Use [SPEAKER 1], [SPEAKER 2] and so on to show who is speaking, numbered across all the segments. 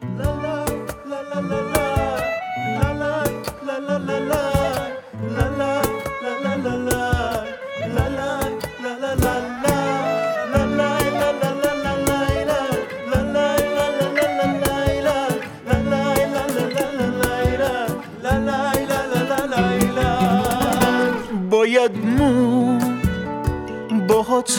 [SPEAKER 1] باید مو باهات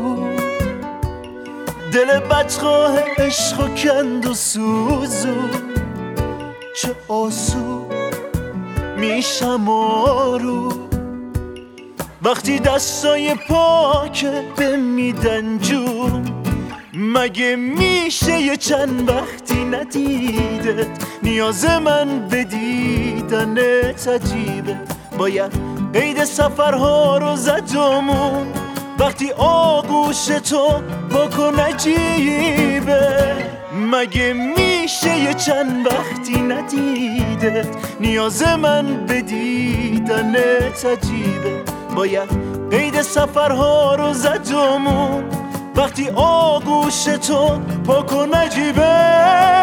[SPEAKER 1] دل بدخواه عشق و کند و سوزو چه آسو میشم آرو وقتی دستای پاکه به میدن جون مگه میشه یه چند وقتی ندیدت نیاز من به دیدنت عجیبه باید عید سفرها رو زدمون وقتی آغوش تو بکن عجیبه مگه میشه یه چند وقتی ندیدت نیاز من به دیدنت عجیبه باید قید سفرها رو زدمون وقتی آغوش تو بکن عجیبه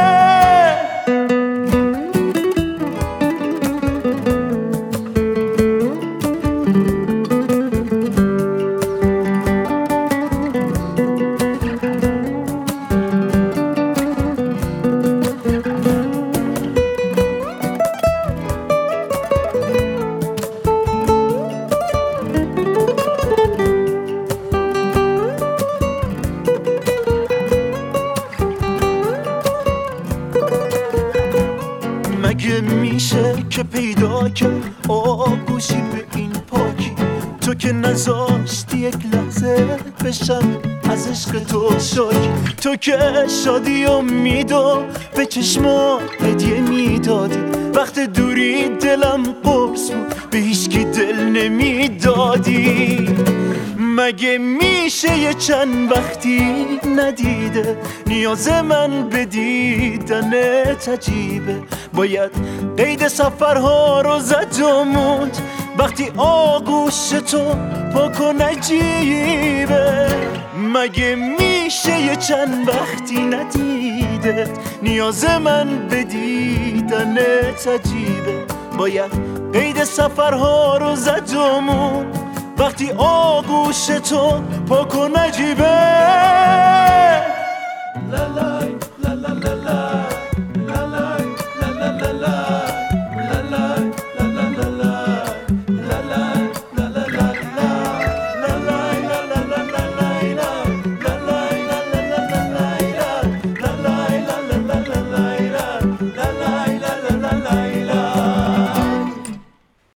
[SPEAKER 1] مگه میشه که پیدا کرد آغوشی به این پاکی تو که نذاشتی یک لحظه بشم از عشق تو شاکی تو که شادی و میدو به چشمات هدیه میدادی وقت دوری دلم قرص بود به هیچکی دل نمیدادی مگه میشه یه چند وقتی ندیده نیاز من به دیدنت عجیبه باید قید سفرها رو زدمون وقتی آغوش تو بکن عجیبه مگه میشه یه چند وقتی ندیده نیاز من به دیدنت عجیبه باید قید سفرها رو زدمون وقتی آغوش تو بکن